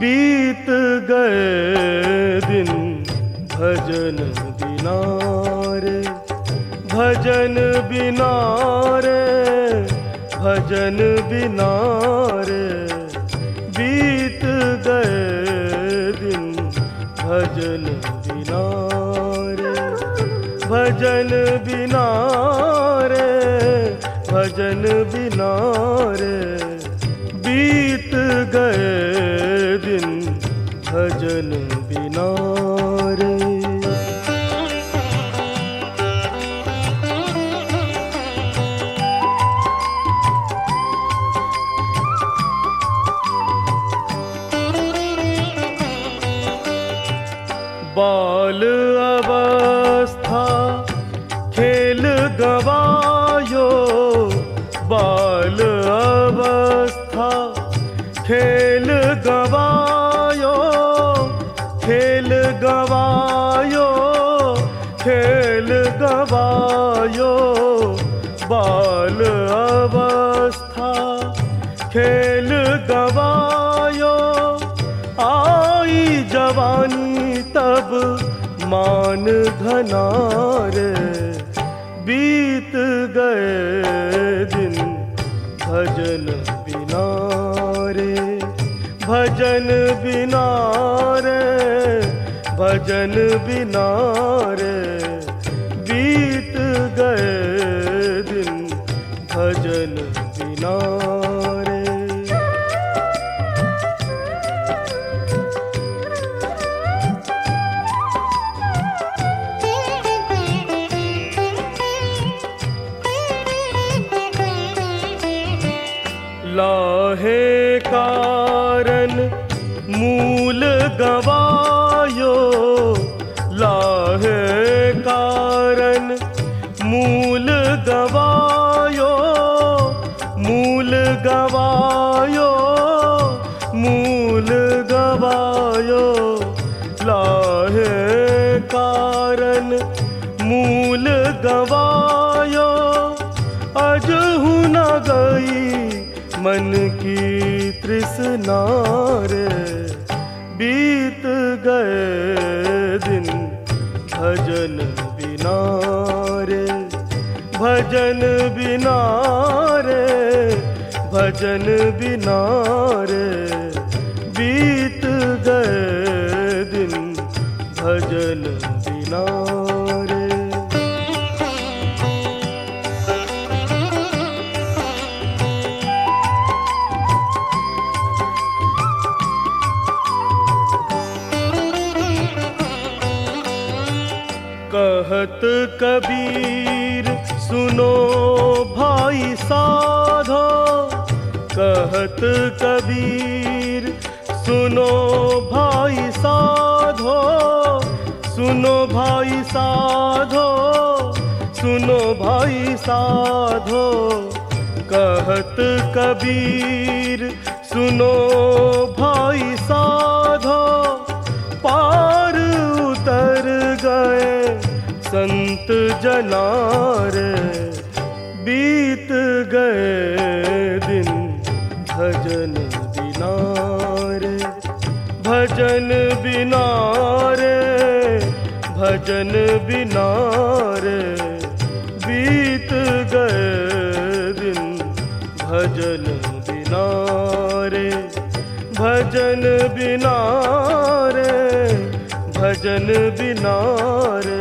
बीत गए दिन भजन बिना रे, भजन बिना रे, भजन बिना रे। बीत गए दिन भजन बिना रे, भजन बिना रे, भजन बिना रे। बीत गए दिन भजन बिना रे। बाल अवस्था खेल गवायो, बाल अवस्था खेल गवायो, खेल गवायो, खेल गवायो। बाल अवस्था खेल गवायो, आई जवानी तब मान घना रे। बीत गए दिन भजन बिना रे, भजन बिना रे, भजन बिना रे। बीत गए दिन भजन बिना रे। लाहे कारण मूल गवायो, लाहे कारण मूल गवायो, मूल गवायो, मूल गवायो। लाहे कारण मूल गवायो, अजहु न गई मन की तृष्णा रे। बीत गए दिन भजन बिना रे, भजन बिना रे, भजन बिना रे। बीत गए दिन भजन बिना रे। कहत कबीर सुनो भाई साधो, कहत कबीर सुनो भाई साधो, सुनो भाई साधो, सुनो भाई साधो। कहत कबीर सुनो भाई साधो, पार उतर गए संत जना रे। बीत गए दिन भजन बिना रे, भजन बिना रे, भजन बिना रे। बीत गए दिन भजन बिना रे, भजन बिना रे, भजन बिना रे।